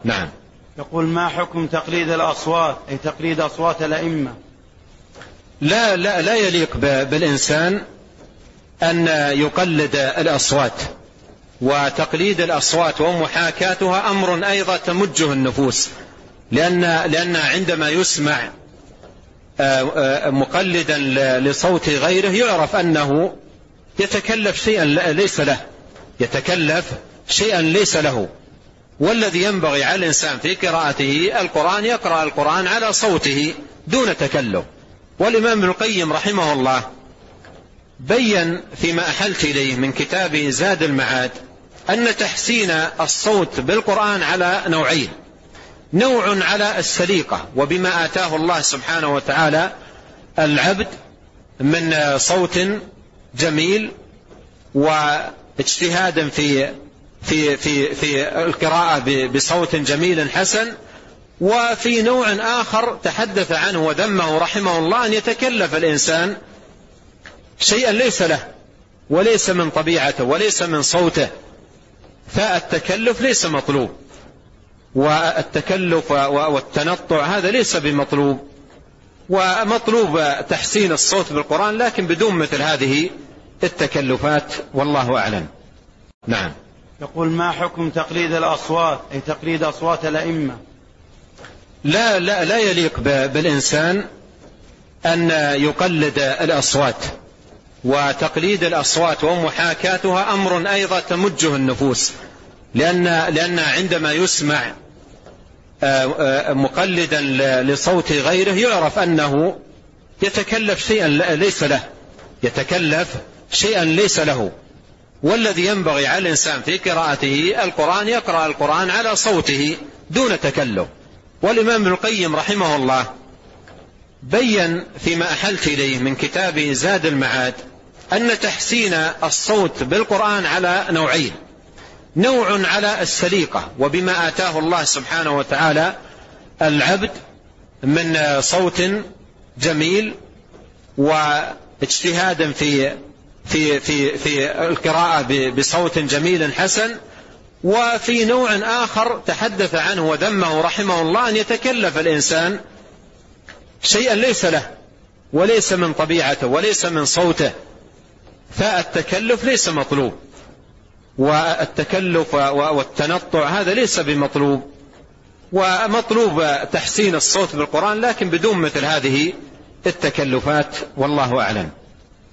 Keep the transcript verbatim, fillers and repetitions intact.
نعم. يقول: ما حكم تقليد الأصوات، أي تقليد أصوات الأئمة؟ لا لا لا يليق بالإنسان أن يقلد الأصوات، وتقليد الأصوات ومحاكاتها أمر أيضا تمجه النفوس، لأن لأن عندما يسمع مقلدا لصوت غيره يعرف أنه يتكلف شيئا ليس له يتكلف شيئا ليس له والذي ينبغي على الإنسان في قراءته القرآن يقرأ القرآن على صوته دون تكلف. والإمام ابن القيم رحمه الله بين فيما أحلت إليه من كتاب زاد المعاد أن تحسين الصوت بالقرآن على نوعين: نوع على السليقة وبما آتاه الله سبحانه وتعالى العبد من صوت جميل واجتهادا في في في في القراءة بصوت جميل حسن، وفي نوع آخر تحدث عنه وذمه رحمه الله أن يتكلف الإنسان شيئا ليس له وليس من طبيعته وليس من صوته، فالتكلف ليس مطلوب، والتكلف والتنطع هذا ليس بمطلوب، ومطلوب تحسين الصوت بالقرآن لكن بدون مثل هذه التكلفات، والله أعلم. نعم. يقول: ما حكم تقليد الأصوات، أي تقليد أصوات الأئمة؟ لا لا لا يليق بالإنسان أن يقلد الأصوات، وتقليد الأصوات ومحاكاتها أمر أيضا تمجه النفوس، لأن لأن عندما يسمع مقلدا لصوت غيره يعرف أنه يتكلف شيئا ليس له يتكلف شيئا ليس له والذي ينبغي على الإنسان في قراءته القرآن يقرأ القرآن على صوته دون تكلف. والإمام ابن القيم رحمه الله بين فيما أحلت إليه من كتاب زاد المعاد أن تحسين الصوت بالقرآن على نوعين: نوع على السليقة وبما آتاه الله سبحانه وتعالى العبد من صوت جميل واجتهادا في في في في القراءة بصوت جميل حسن، وفي نوع آخر تحدث عنه وذمه رحمه الله أن يتكلف الإنسان شيئا ليس له وليس من طبيعته وليس من صوته، فالتكلف ليس مطلوب، والتكلف والتنطع هذا ليس بمطلوب، ومطلوب تحسين الصوت بالقرآن لكن بدون مثل هذه التكلفات، والله أعلم.